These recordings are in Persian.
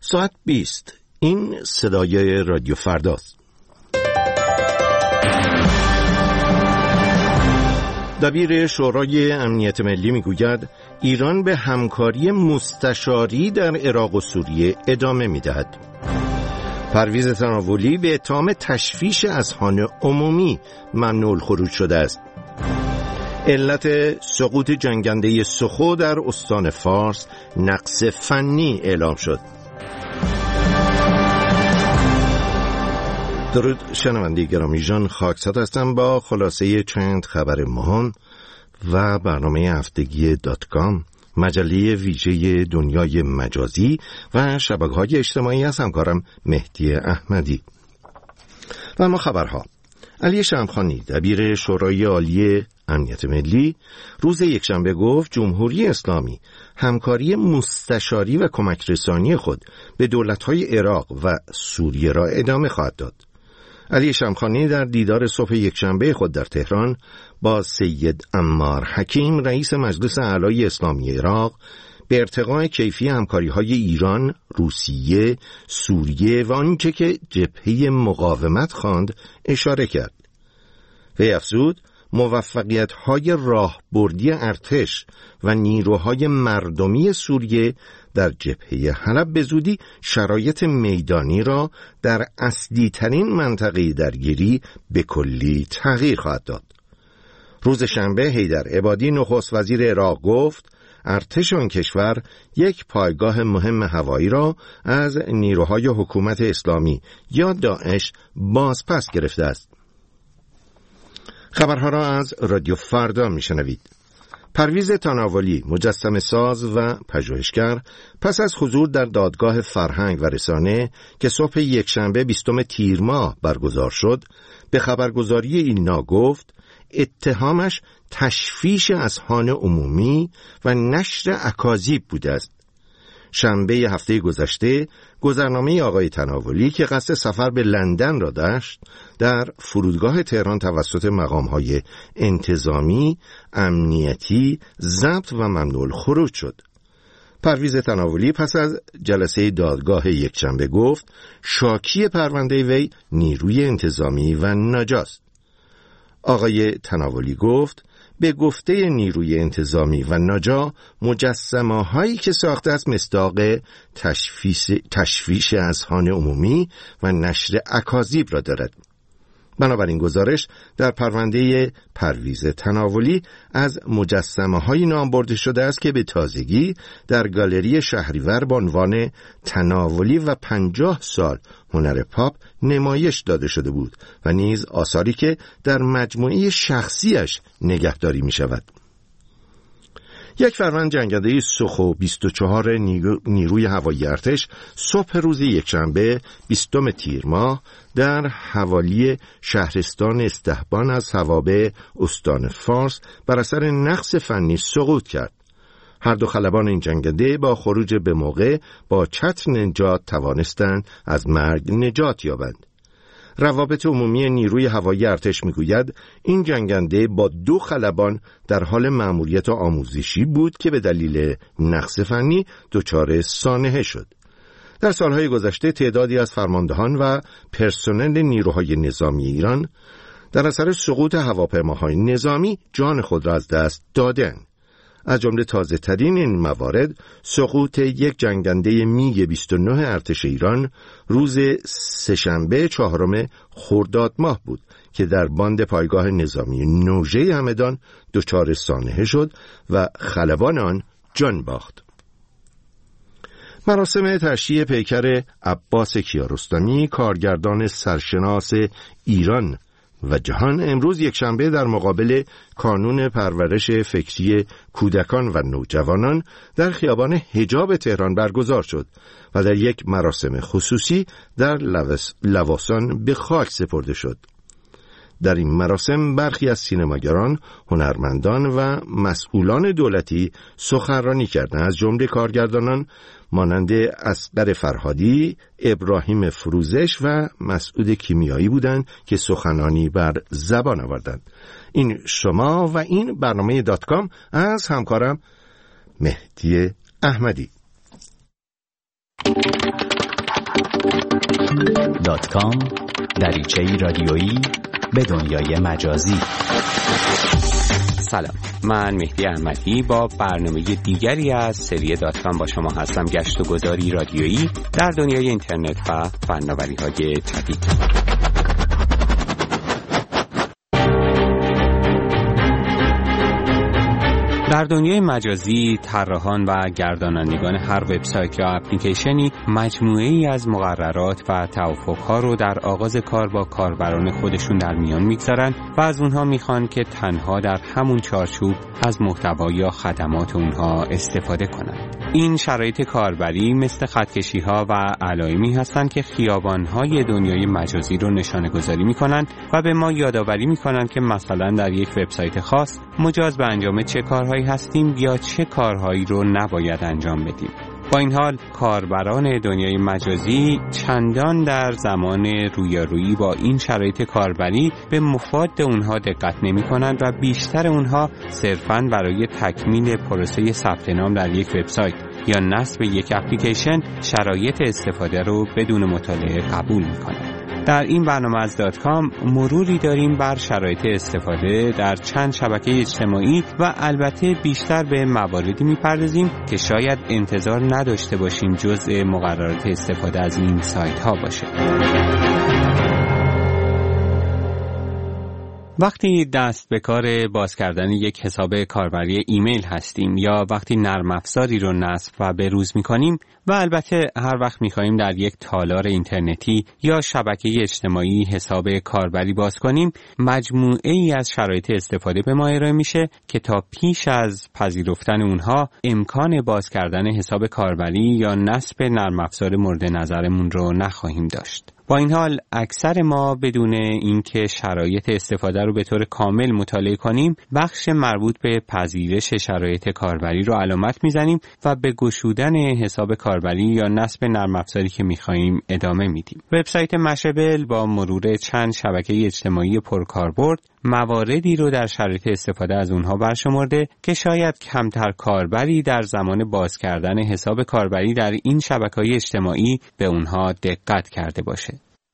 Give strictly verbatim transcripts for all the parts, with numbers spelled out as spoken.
ساعت بیست. این صدای رادیو فرداست. دبیر شورای امنیت ملی میگوید ایران به همکاری مستشاری در عراق و سوریه ادامه میدهد. پرویز تناولی به اتهام تشویش اذهان عمومی ممنوع الخروج شده است. علت سقوط جنگنده سخو در استان فارس نقص فنی اعلام شد. درود شنونده گرامی، ژان خاکساد هستم با خلاصه چند خبر مهم و برنامه هفتگی دات کام، مجله ویژه دنیای مجازی و شبکه‌های اجتماعی از همکارم مهدی احمدی. و اما خبرها. علی شمخانی دبیر شورای عالی امنیت ملی روز یکشنبه گفت جمهوری اسلامی همکاری مستشاری و کمک رسانی خود به دولت‌های عراق و سوریه را ادامه خواهد داد. علی شمخانی در دیدار صبح یکشنبه خود در تهران با سید عمار حکیم رئیس مجلس اعلای اسلامی عراق به ارتقاء کیفی همکاری‌های ایران، روسیه، سوریه و آنچه که جبهه مقاومت خواند اشاره کرد. وی افزود موفقیت‌های راهبردی ارتش و نیروهای مردمی سوریه در جبهه حلب به زودی شرایط میدانی را در اصلی ترین منطقه درگیری به کلی تغییر خواهد داد. روز شنبه حیدر عبادی نخست وزیر عراق گفت ارتش آن کشور یک پایگاه مهم هوایی را از نیروهای حکومت اسلامی یا داعش بازپس گرفته است. خبرها را از رادیو فردا میشنوید. پرویز تناولی، مجسمه ساز و پژوهشگر، پس از حضور در دادگاه فرهنگ و رسانه که صبح یکشنبه بیستم تیر ماه برگزار شد، به خبرگزاری ایلنا گفت اتهامش تشویش اذهان عمومی و نشر اکاذیب بوده است. شنبه هفته گذشته گذرنامه آقای تناولی که قصد سفر به لندن را داشت در فرودگاه تهران توسط مقام‌های انتظامی، امنیتی ضبط و ممنوع الخروج شد. پرویز تناولی پس از جلسه دادگاه یکشنبه گفت شاکی پرونده وی نیروی انتظامی و ناجاست. آقای تناولی گفت به گفته نیروی انتظامی و ناجا مجسمه هایی که ساخته است مصداق تشویش, تشویش اذهان عمومی و نشر اکاذیب را دارد. بنابراین گزارش در پرونده پرویز تناولی از مجسمه های نام برده شده است که به تازگی در گالری شهریور با عنوان تناولی و پنجاه سال هنر پاپ نمایش داده شده بود و نیز آثاری که در مجموعه شخصیش نگهداری می شود. یک فروند جنگنده سخو بیست و چهار نیروی هوایی ارتش صبح روز یکشنبه بیستم تیر ماه در حوالی شهرستان استحبان از توابع استان فارس بر اثر نقص فنی سقوط کرد. هر دو خلبان این جنگنده با خروج به موقع با چتر نجات توانستند از مرگ نجات یابند. روابط عمومی نیروی هوایی ارتش میگوید این جنگنده با دو خلبان در حال مأموریت آموزشی بود که به دلیل نقص فنی دچار سانحه شد. در سالهای گذشته تعدادی از فرماندهان و پرسنل نیروهای نظامی ایران در اثر سقوط هواپیماهای نظامی جان خود را از دست دادند. از جمله تازه ترین این موارد سقوط یک جنگنده میگ بیست و نه ارتش ایران روز سه‌شنبه چهارم خرداد ماه بود که در باند پایگاه نظامی نوژه همدان دچار سانحه شد و خلبان آن جان باخت. مراسم تشییع پیکر عباس کیارستمی، کارگردان سرشناس ایران و جهان، امروز یکشنبه در مقابل کانون پرورش فکری کودکان و نوجوانان در خیابان حجاب تهران برگزار شد و در یک مراسم خصوصی در لواسان به خاک سپرده شد. در این مراسم برخی از سینماگران، هنرمندان و مسئولان دولتی سخنرانی کردند. از جمله کارگردانان مانند اصغر فرهادی، ابراهیم فروزش و مسعود کیمیایی بودند که سخنانی بر زبان آوردند. این شما و این برنامه دات کام از همکارم مهدی احمدی. دات کام دریچه‌ای رادیویی به دنیای مجازی. سلام، من مهدی احمدی با برنامه دیگری از سری دات کام با شما هستم. گشت و گذاری رادیویی در دنیای اینترنت و فناوری‌های جدید. در دنیای مجازی طراحان و گردانندگان هر وبسایت یا اپلیکیشنی مجموعه‌ای از مقررات و توافق‌ها رو در آغاز کار با کاربران خودشون در میان میگذارن و از اونها میخوان که تنها در همون چارچوب از محتوا یا خدمات اونها استفاده کنند. این شرایط کاربری مثل خطکشی‌ها و علائمی هستند که خیابان‌های دنیای مجازی رو نشانه‌گذاری می‌کنند و به ما یادآوری می‌کنند که مثلا در یک وبسایت خاص مجاز به انجام چه کارهایی هستیم یا چه کارهایی رو نباید انجام بدیم. با این حال کاربران دنیای مجازی چندان در زمان رویارویی با این شرایط کاربری به مفاد اونها دقت نمی کنند و بیشتر اونها صرفاً برای تکمیل پروسه ثبت نام در یک وبسایت یا نصب یک اپلیکیشن شرایط استفاده رو بدون مطالعه قبول می کنند. در این برنامه از دات کام مروری داریم بر شرایط استفاده در چند شبکه اجتماعی و البته بیشتر به مواردی میپردازیم که شاید انتظار نداشته باشیم جزء مقررات استفاده از این سایت ها باشه. وقتی دست به کار باز کردن یک حساب کاربری ایمیل هستیم یا وقتی نرم افزاری رو نصب و بروز می‌کنیم و البته هر وقت می‌خوایم در یک تالار اینترنتی یا شبکه اجتماعی حساب کاربری باز کنیم، مجموعه‌ای از شرایط استفاده به ما ارائه میشه که تا پیش از پذیرفتن اونها امکان باز کردن حساب کاربری یا نصب نرم افزار مورد نظرمون رو نخواهیم داشت. با این حال اکثر ما بدون اینکه شرایط استفاده رو به طور کامل مطالعه کنیم بخش مربوط به پذیرش شرایط کاربری رو علامت میزنیم و به گشودن حساب کاربری یا نصب نرم افزاری که میخواییم ادامه میدیم. وبسایت مشبل با مرور چند شبکه اجتماعی پرکاربرد مواردی رو در شرایط استفاده از اونها برشمرده که شاید کمتر کاربری در زمان باز کردن حساب کاربری در این شبکه‌های اجتماعی به اونها دقت کرده باشه.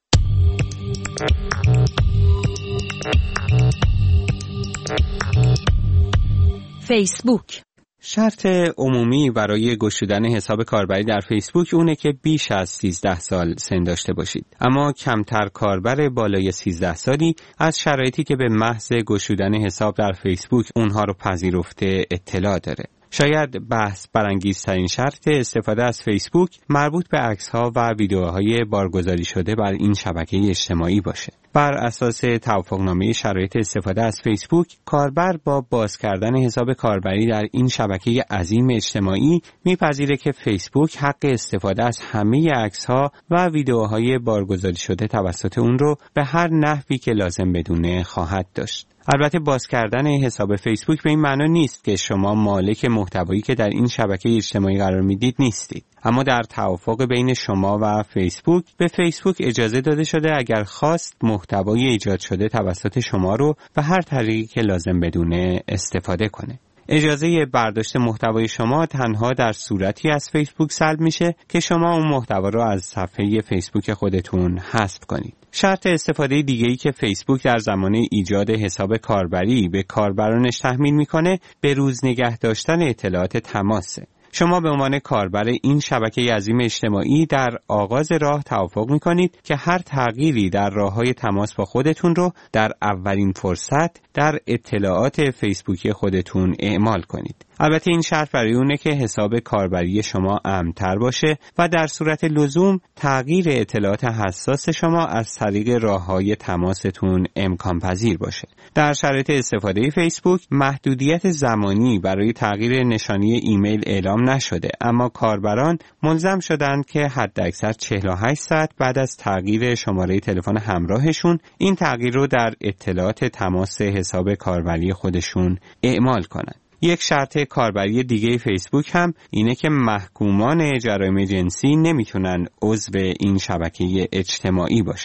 فیسبوک. شرط عمومی برای گشودن حساب کاربری در فیسبوک اونه که بیش از سیزده سال سن داشته باشید. اما کمتر کاربر بالای سیزده سالی از شرایطی که به محض گشودن حساب در فیسبوک اونها رو پذیرفته اطلاع داره. شاید بحث برانگیزترین شرط استفاده از فیسبوک مربوط به عکس‌ها و ویدیوهای بارگذاری شده بر این شبکه اجتماعی باشه. بر اساس توافقنامه شرایط استفاده از فیسبوک، کاربر با باز کردن حساب کاربری در این شبکه عظیم اجتماعی میپذیره که فیسبوک حق استفاده از همه عکس‌ها و ویدیوهای بارگذاری شده توسط اون رو به هر نحوی که لازم بدونه خواهد داشت. البته باز کردن حساب فیسبوک به این معنا نیست که شما مالک محتوایی که در این شبکه اجتماعی قرار میدید نیستید. اما در توافق بین شما و فیسبوک به فیسبوک اجازه داده شده اگر خواست محتوای ایجاد شده توسط شما رو به هر طریقی که لازم بدونه استفاده کنه. اجازه برداشت محتوای شما تنها در صورتی از فیسبوک سلب میشه که شما اون محتوا رو از صفحه فیسبوک خودتون حذف کنید. شرط استفاده دیگه‌ای که فیسبوک در زمان ایجاد حساب کاربری به کاربرانش تحمیل میکنه به روز نگه داشتن اطلاعات تماسه. شما به عنوان کاربر این شبکه عظیم اجتماعی در آغاز راه توافق می‌کنید که هر تغییری در راه‌های تماس با خودتون رو در اولین فرصت در اطلاعات فیسبوکی خودتون اعمال کنید. البته این شرط برای اونه که حساب کاربری شما امن‌تر باشه و در صورت لزوم تغییر اطلاعات حساس شما از طریق راه‌های تماستون امکان پذیر باشه. در شرایط استفاده فیسبوک محدودیت زمانی برای تغییر نشانی ایمیل اعلام نشده، اما کاربران ملزم شدند که حداکثر چهل و هشت ساعت بعد از تغییر شماره تلفن همراهشون این تغییر رو در اطلاعات تماس حساب کاربری خودشون اعمال کنند. یک شرط کاربری دیگه فیسبوک هم اینه که محکومان جرایم جنسی نمیتونن عضو این شبکه اجتماعی باشن.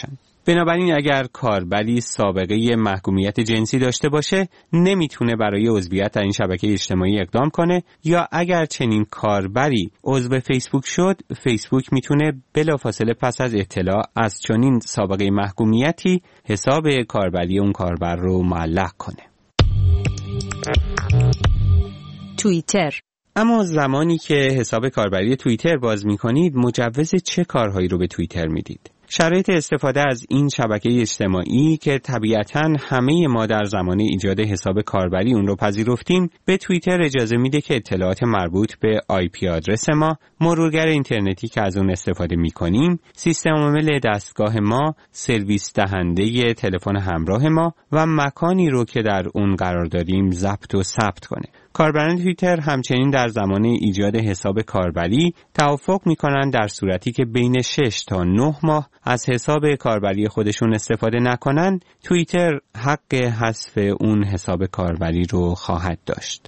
بنابراین اگر کاربری سابقه محکومیت جنسی داشته باشه نمیتونه برای عضویت در این شبکه اجتماعی اقدام کنه، یا اگر چنین کاربری عضو فیسبوک شد، فیسبوک میتونه بلافاصله پس از اطلاع از چنین سابقه محکومیتی حساب کاربری اون کاربر رو معلق کنه. توییتر. اما زمانی که حساب کاربری توییتر باز می‌کنید، مجوز چه کارهایی رو به توییتر میدید؟ شرایط استفاده از این شبکه اجتماعی که طبیعتاً همه ما در زمان ایجاد حساب کاربری اون رو پذیرفتیم، به توییتر اجازه میده که اطلاعات مربوط به آی پی آدرس ما، مرورگر اینترنتی که از اون استفاده میکنیم، سیستم عامل دستگاه ما، سرویس دهنده تلفن همراه ما و مکانی رو که در اون قرار داریم ضبط و ثبت کنه. کاربران توییتر همچنین در زمان ایجاد حساب کاربری توافق میکنن در صورتی که بین شش تا نه ماه از حساب کاربری خودشون استفاده نکنن، توییتر حق حذف اون حساب کاربری رو خواهد داشت.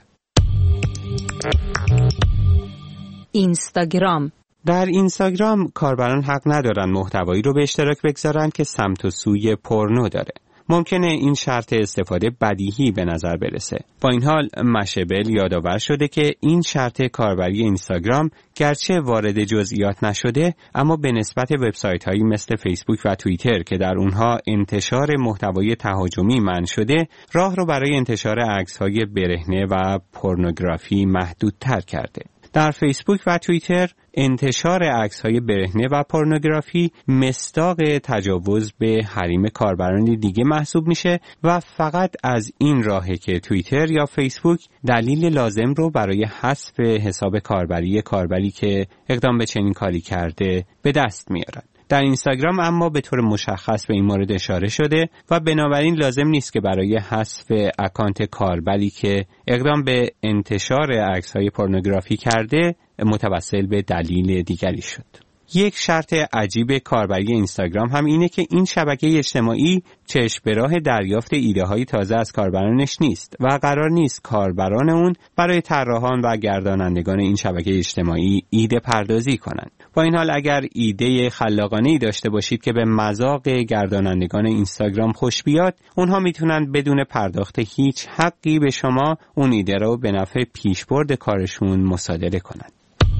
اینستاگرام. در اینستاگرام کاربران حق ندارن محتوایی رو به اشتراک بگذارن که سمت و سوی پورنو داره. ممکنه این شرط استفاده بدیهی به نظر برسه. با این حال مشبل یادآور شده که این شرط کاربری اینستاگرام گرچه وارد جزئیات نشده، اما به نسبت وبسایت‌هایی مثل فیسبوک و توییتر که در اونها انتشار محتوای تهاجمی منع شده، راه رو برای انتشار عکس‌های برهنه و پورنوگرافی محدودتر کرده. در فیسبوک و توییتر انتشار عکس‌های برهنه و پورنوگرافی مصداق تجاوز به حریم کاربران دیگه محسوب میشه و فقط از این راهه که توییتر یا فیسبوک دلیل لازم رو برای حذف حساب کاربری کاربری که اقدام به چنین کاری کرده به دست میارن. در اینستاگرام اما به طور مشخص به این مورد اشاره شده و بنابراین لازم نیست که برای حذف اکانت کاربری که اقدام به انتشار عکس‌های پورنوگرافی کرده متوسل به دلیل دیگری شد. یک شرط عجیب کاربری اینستاگرام هم اینه که این شبکه اجتماعی چشم به راه دریافت ایده‌های تازه از کاربرانش نیست و قرار نیست کاربران اون برای طراحان و گردانندگان این شبکه اجتماعی ایده پردازی کنند. با این حال اگر ایده خلاقانه‌ای داشته باشید که به مذاق گردانندگان اینستاگرام خوش بیاد، اونها میتونن بدون پرداخت هیچ حقی به شما اون ایده رو به نفع پیشبرد کارشون مصادره کنند.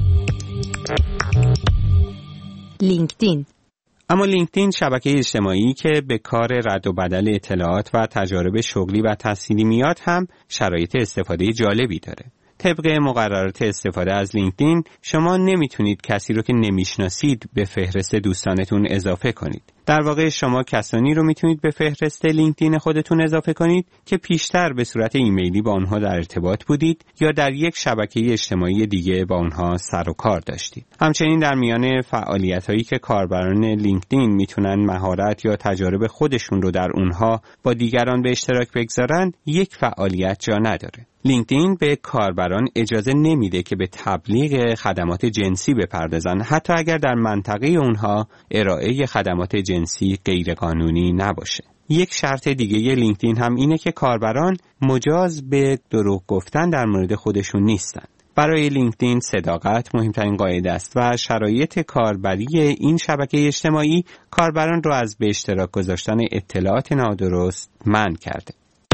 لینکدین. اما لینکدین شبکه اجتماعی که به کار رد و بدل اطلاعات و تجارب شغلی و تحصیلی میاد هم شرایط استفاده جالبی داره. طبق مقررات استفاده از لینکدین شما نمیتونید کسی رو که نمیشناسید به فهرست دوستانتون اضافه کنید. در واقع شما کسانی رو میتونید به فهرست لینکدین خودتون اضافه کنید که پیشتر به صورت ایمیلی با اونها در ارتباط بودید یا در یک شبکه اجتماعی دیگه با اونها سر و کار داشتید. همچنین در میان فعالیت‌هایی که کاربران لینکدین میتونن مهارت یا تجارب خودشون رو در اونها با دیگران به اشتراک بگذارن، یک فعالیت جا نداره. لینکدین به کاربران اجازه نمیده که به تبلیغ خدمات جنسی بپردازن، حتی اگر در منطقه اونها ارائه خدمات جنسی غیرقانونی نباشه. یک شرط دیگه لینکدین هم اینه که کاربران مجاز به دروغ گفتن در مورد خودشون نیستن. برای لینکدین صداقت مهمترین قاعده است و شرایط کاربری این شبکه اجتماعی کاربران رو از به اشتراک گذاشتن اطلاعات نادرست منع کرده.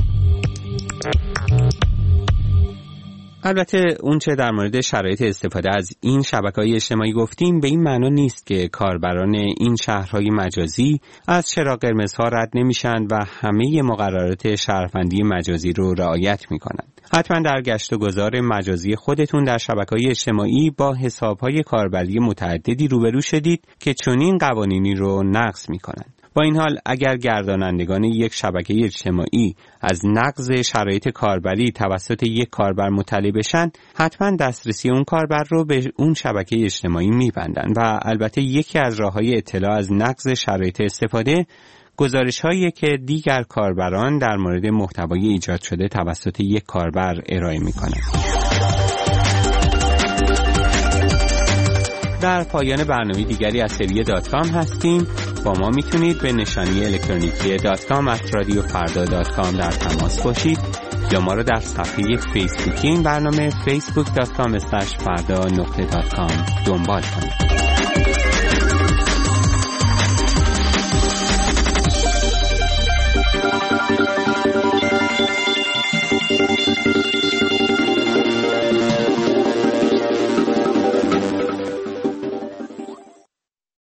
البته اون چه در مورد شرایط استفاده از این شبکه‌های اجتماعی گفتیم به این معنا نیست که کاربران این شهرهای مجازی از چراغ قرمزها رد نمیشن و همه مقررات شهروندی مجازی رو رعایت میکنن. حتما در گشت و گذار مجازی خودتون در شبکه‌های اجتماعی با حساب‌های کاربری متعددی روبرو شدید که چنین قوانینی رو نقض میکنن. با این حال اگر گردانندگان یک شبکه اجتماعی از نقض شرایط کاربری توسط یک کاربر مطلع بشن، حتما دسترسی اون کاربر رو به اون شبکه اجتماعی میبندن و البته یکی از راه‌های اطلاع از نقض شرایط استفاده گزارش‌هایی که دیگر کاربران در مورد محتوای ایجاد شده توسط یک کاربر ارائه می‌کنند. در پایان برنامه دیگری از سری دات کام هستیم. با ما میتونید به نشانی الکترونیکی دات کام ات رادیو فردا دات کام در تماس باشید یا ما را در صفحه فیسبوکی این برنامه فیسبوک دات کام اسلش فردا نقطه دات کام دنبال کنید.